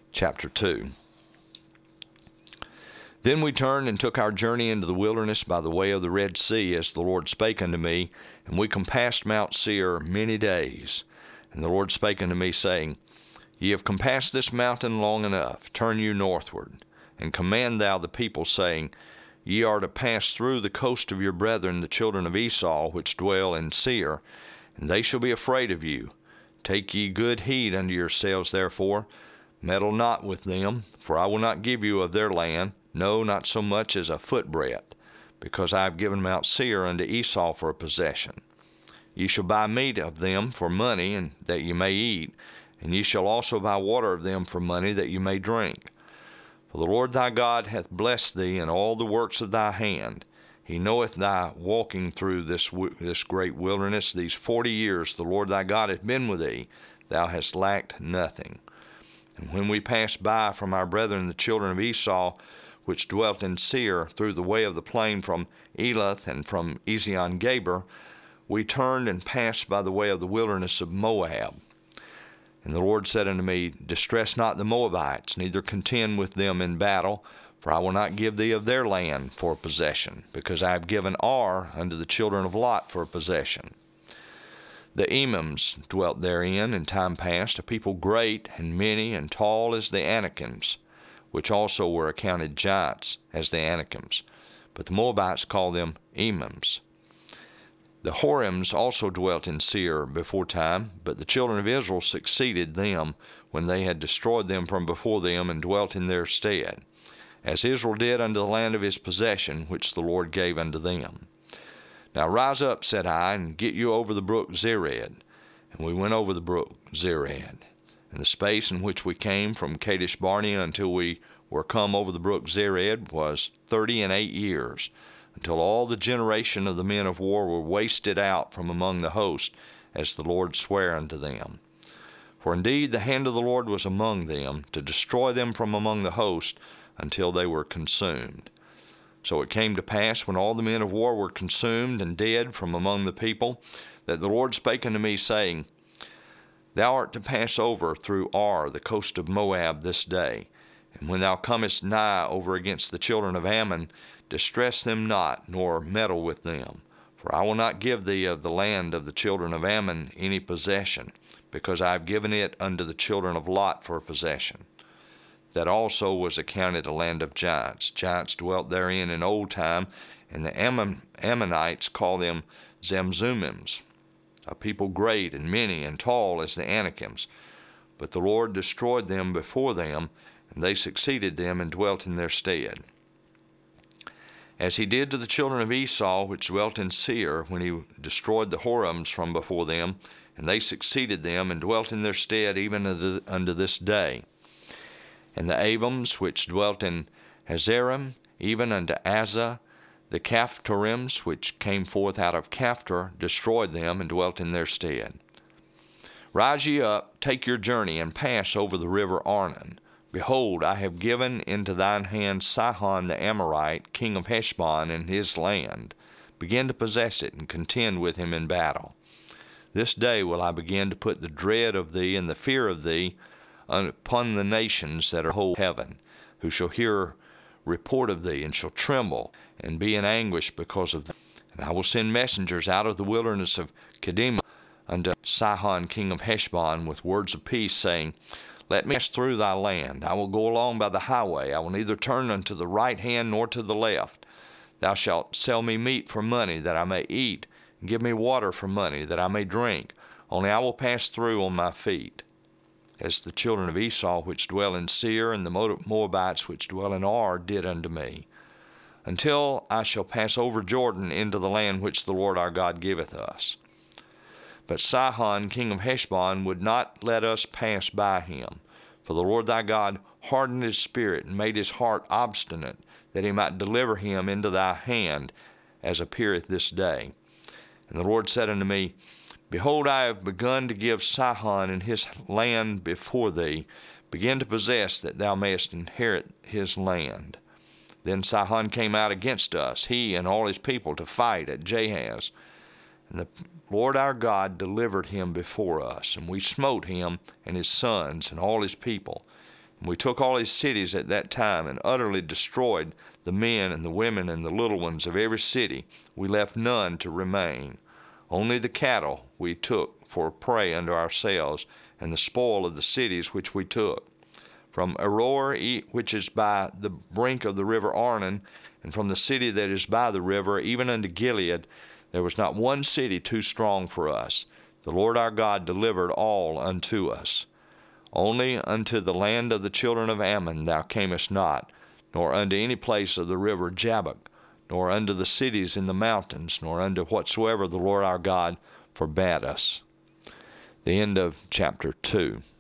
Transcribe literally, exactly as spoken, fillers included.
chapter two. Then we turned and took our journey into the wilderness by the way of the Red Sea, as the Lord spake unto me, and we compassed Mount Seir many days. And the Lord spake unto me, saying, Ye have compassed this mountain long enough. Turn you northward, and command thou the people, saying, Ye are to pass through the coast of your brethren, the children of Esau, which dwell in Seir, and they shall be afraid of you. Take ye good heed unto yourselves, therefore. Meddle not with them, for I will not give you of their land, no, not so much as a footbreadth, because I have given Mount Seir unto Esau for a possession. Ye shall buy meat of them for money, and that ye may eat, and ye shall also buy water of them for money, that ye may drink. For the Lord thy God hath blessed thee in all the works of thy hand. He knoweth thy walking through this this great wilderness. These forty years the Lord thy God hath been with thee. Thou hast lacked nothing. And when we passed by from our brethren the children of Esau, which dwelt in Seir, through the way of the plain from Elath and from Ezion-Geber, we turned and passed by the way of the wilderness of Moab. And the Lord said unto me, Distress not the Moabites, neither contend with them in battle, for I will not give thee of their land for a possession, because I have given Ar unto the children of Lot for a possession. The Emims dwelt therein in time past, a people great and many and tall as the Anakims, which also were accounted giants as the Anakims. But the Moabites called them Emims. The Horims also dwelt in Seir before time, but the children of Israel succeeded them when they had destroyed them from before them, and dwelt in their stead, as Israel did unto the land of his possession, which the Lord gave unto them. Now rise up, said I, and get you over the brook Zered. And we went over the brook Zered. And the space in which we came from Kadesh Barnea until we were come over the brook Zered was thirty and eight years, until all the generation of the men of war were wasted out from among the host, as the Lord sware unto them. For indeed the hand of the Lord was among them, to destroy them from among the host, until they were consumed. So it came to pass, when all the men of war were consumed and dead from among the people, that the Lord spake unto me, saying, Thou art to pass over through Ar, the coast of Moab, this day. And when thou comest nigh over against the children of Ammon, distress them not, nor meddle with them. For I will not give thee of the land of the children of Ammon any possession, because I have given it unto the children of Lot for a possession. That also was accounted a land of giants. Giants dwelt therein in old time, and the Ammon, Ammonites call them Zamzummims, a people great and many and tall as the Anakims. But the Lord destroyed them before them, and they succeeded them and dwelt in their stead. As he did to the children of Esau, which dwelt in Seir, when he destroyed the Horims from before them, and they succeeded them and dwelt in their stead even unto, unto this day. And the Avims, which dwelt in Hazerim, even unto Azza, the Caphtorims, which came forth out of Caphtor, destroyed them and dwelt in their stead. Rise ye up, take your journey, and pass over the river Arnon. Behold, I have given into thine hand Sihon the Amorite, king of Heshbon, and his land. Begin to possess it, and contend with him in battle. This day will I begin to put the dread of thee and the fear of thee upon the nations that are whole heaven, who shall hear report of thee, and shall tremble, and be in anguish because of thee. And I will send messengers out of the wilderness of Kedemah unto Sihon king of Heshbon with words of peace, saying, Let me pass through thy land. I will go along by the highway. I will neither turn unto the right hand nor to the left. Thou shalt sell me meat for money, that I may eat, and give me water for money, that I may drink. Only I will pass through on my feet. As the children of Esau which dwell in Seir, and the Moabites which dwell in Ar, did unto me, until I shall pass over Jordan into the land which the Lord our God giveth us. But Sihon king of Heshbon would not let us pass by him, for the Lord thy God hardened his spirit, and made his heart obstinate, that he might deliver him into thy hand, as appeareth this day. And the Lord said unto me, Behold, I have begun to give Sihon and his land before thee. Begin to possess, that thou mayest inherit his land. Then Sihon came out against us, he and all his people, to fight at Jahaz. And the Lord our God delivered him before us, and we smote him and his sons and all his people. And we took all his cities at that time, and utterly destroyed the men and the women and the little ones of every city. We left none to remain. Only the cattle we took for prey unto ourselves, and the spoil of the cities which we took. From Aroer, which is by the brink of the river Arnon, and from the city that is by the river, even unto Gilead, there was not one city too strong for us. The Lord our God delivered all unto us. Only unto the land of the children of Ammon thou camest not, nor unto any place of the river Jabbok, nor unto the cities in the mountains, nor unto whatsoever the Lord our God forbade us. The end of chapter two.